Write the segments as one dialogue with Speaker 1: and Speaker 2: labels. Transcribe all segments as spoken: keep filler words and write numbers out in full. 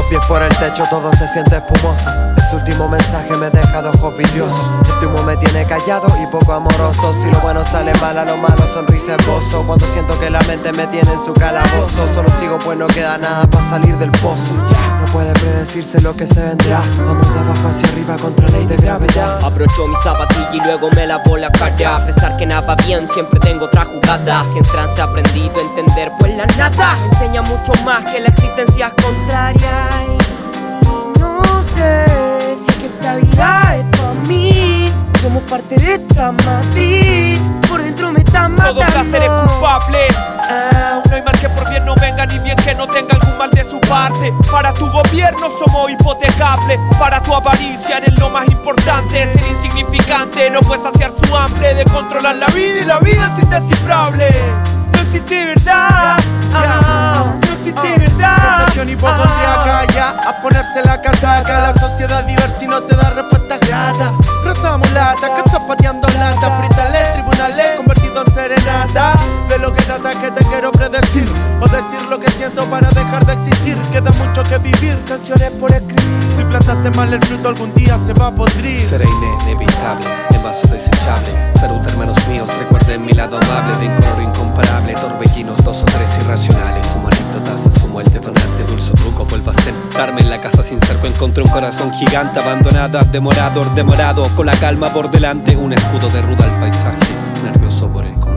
Speaker 1: Pies por el techo, todo se siente espumoso. Ese último mensaje me deja de ojos vidriosos. Este humo me tiene callado y poco amoroso. Si lo bueno sale mal, a lo malo sonrisa esbozo. Cuando siento que la mente me tiene en su calabozo, solo sigo pues no queda nada para salir del pozo. No puede predecirse lo que se vendrá. Vamos de abajo hacia arriba contra ley de gravedad.
Speaker 2: Abrocho mi zapatilla y luego me lavo la cara. A pesar que nada va bien, siempre tengo otra jugada. Si en trance he aprendido a entender pues la nada me enseña mucho más que la existencia es contraria. Y no sé si es que esta vida es pa' mí. Somos parte de esta matriz. Por dentro me está matando.
Speaker 3: Todo placer es culpable. Ah, no hay mal que por bien no venga, ni bien que no tenga algún mal de su parte. Para tu gobierno somos hipotecables. Para tu avaricia eres lo más importante. Ser insignificante, no puedes saciar su hambre de controlar la vida, y la vida es indescifrable. No existe verdad, ah, no existe verdad.
Speaker 4: Sensación hipocondriaca, ya a ponerse la casaca. La sociedad diversa y no te da respuestas gratas. Rozamos lata, casas pateando lata. Fritales, tribunales, convertido en serenata. De lo que trata que te quiero predecir, o decir lo que siento para dejar de existir. Queda mucho que vivir, canciones por escribir. Si plantaste mal el fruto algún día se va a podrir.
Speaker 5: Seré inevitable, en vaso desechable. Salud hermanos míos, recuerden mi lado amable. De incoloro incomparable, torbellinos dos o tres irracionales. Humanito taza, sumo el detonante. Dulce truco, vuelvo a sentarme en la casa sin cerco. Encontré un corazón gigante, abandonada, demorador, demorado. Con la calma por delante, un escudo de ruda al paisaje. Nervioso por encontrarte.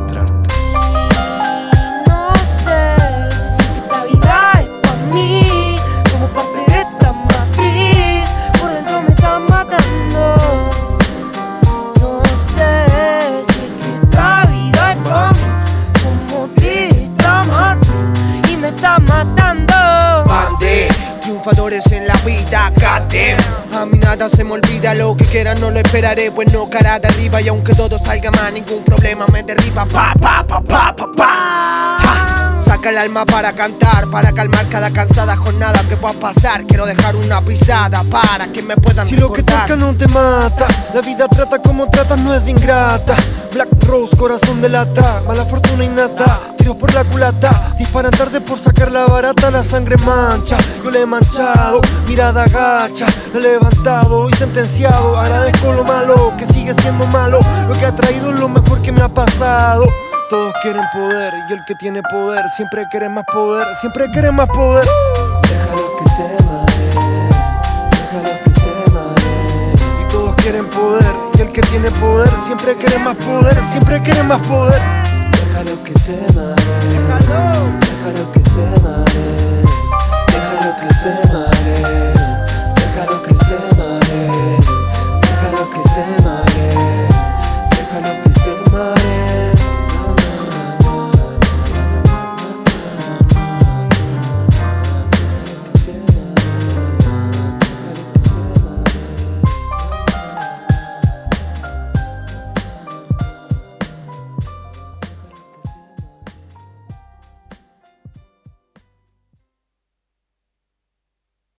Speaker 2: No sé si esta vida es pa' mí. Somos parte de esta matriz. Por dentro me está matando. No sé si es que esta vida es pa' mí. Somos de esta matriz y me está matando.
Speaker 4: Bande, triunfadores en la vida, goddamn. A mí nada se me olvida, lo que quiera no lo esperaré. Pues no, cara de arriba, y aunque todo salga mal, ningún problema me derriba. Pa, pa, pa, pa, pa, pa. Ja. Saca el alma para cantar, para calmar cada cansada jornada que pueda pasar. Quiero dejar una pisada para que me puedan
Speaker 1: Si
Speaker 4: recordar.
Speaker 1: lo que toca no te mata, la vida trata como tratas, no es de ingrata. Black Rose, corazón de lata, mala fortuna innata. Tiros por la culata, disparan tarde por sacar la barata. La sangre mancha, yo le he manchado. Mirada gacha, lo he levantado y sentenciado. Agradezco lo malo, que sigue siendo malo. Lo que ha traído es lo mejor que me ha pasado. Todos quieren poder y el que tiene poder siempre quiere más poder, siempre quiere más poder. Déjalo que se maree, déjalo que se maree. Y todos quieren poder y el que tiene poder siempre quiere más poder, siempre quiere más poder. Déjalo que se maree, déjalo que se maree, déjalo que se maree, déjalo que se